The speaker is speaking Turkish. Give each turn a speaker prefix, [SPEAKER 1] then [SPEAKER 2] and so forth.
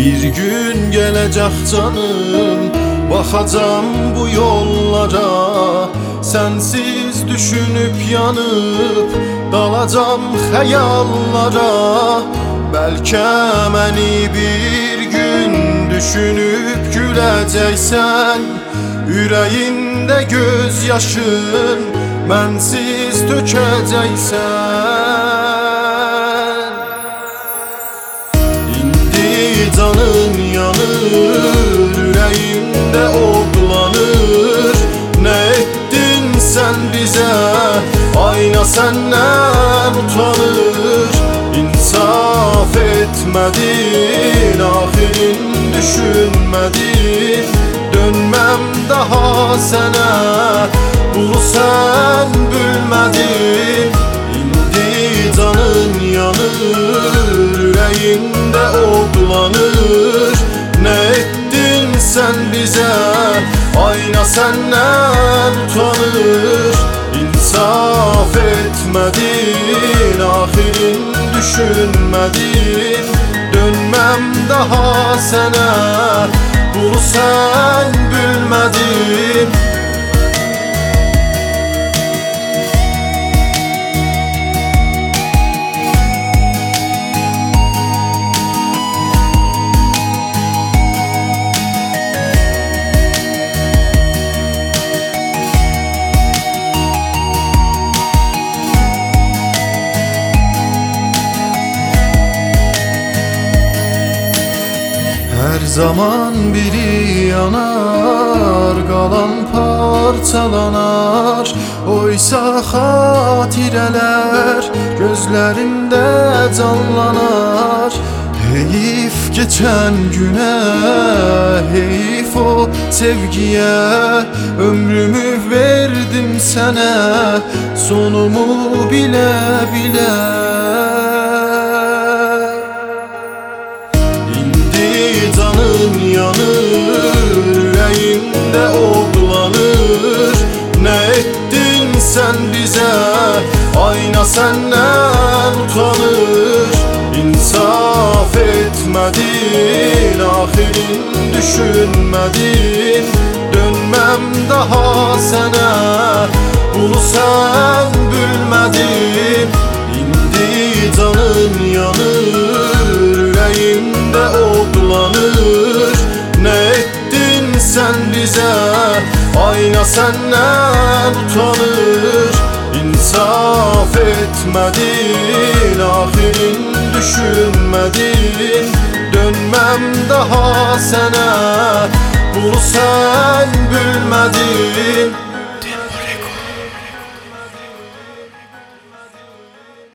[SPEAKER 1] Bir gün gelecek canım, bakacağım bu yollara. Sensiz düşünüp yanıp dalacağım hayallara. Belki beni bir gün düşünüp güleceksen, yüreğinde gözyaşın bensiz dökeceksen. İndi canın yanır, yüreğimde oglanır. Ne ettin sen bize, ayna senden utanır. İnsaf etmedin, ahirin düşünmedin. Dönmem daha sana, bunu sen bilmedin. İndi canın yanır, yüreğinde oglanır. Ne ettin sen bize, ayna senden utanır. İnsaf etmedin, ahirin düşünmedin. Dönmem daha sana, bunu sen bilmedin. Her zaman biri yanar, kalan parçalanar. Oysa hatireler gözlerinde canlanar. Heyif geçen güne, heyif o sevgiye. Ömrümü verdim sana, sonumu bile bile. Yanır, yüreğimde oglanır. Ne ettin sen bize, ayna senden utanır. İnsaf etmedin, ahirin düşünmedin. Dönmem daha sana, bunu sen bilmedin. İndi canın yanır, yüreğimde oglanır. Ne ettin sen bize, ayna senden utanır. İnsaf etmedin, ahirin düşünmedin. Dönmem daha sana, bunu sen bilmedin.